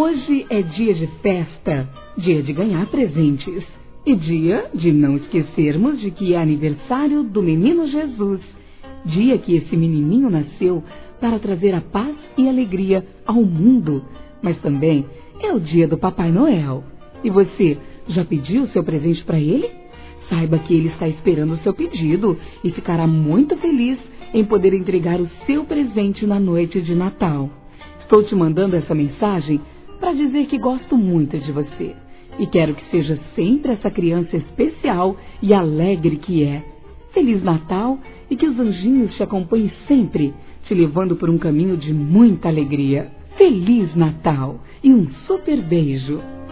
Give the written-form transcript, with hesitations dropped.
Hoje é dia de festa, dia de ganhar presentes e dia de não esquecermos de que é aniversário do menino Jesus, dia que esse menininho nasceu para trazer a paz e alegria ao mundo, mas também é o dia do Papai Noel. E você, já pediu o seu presente para ele? Saiba que ele está esperando o seu pedido e ficará muito feliz em poder entregar o seu presente na noite de Natal. Estou te mandando essa mensagem para dizer que gosto muito de você e quero que seja sempre essa criança especial e alegre que é. Feliz Natal e que os anjinhos te acompanhem sempre, te levando por um caminho de muita alegria. Feliz Natal e um super beijo!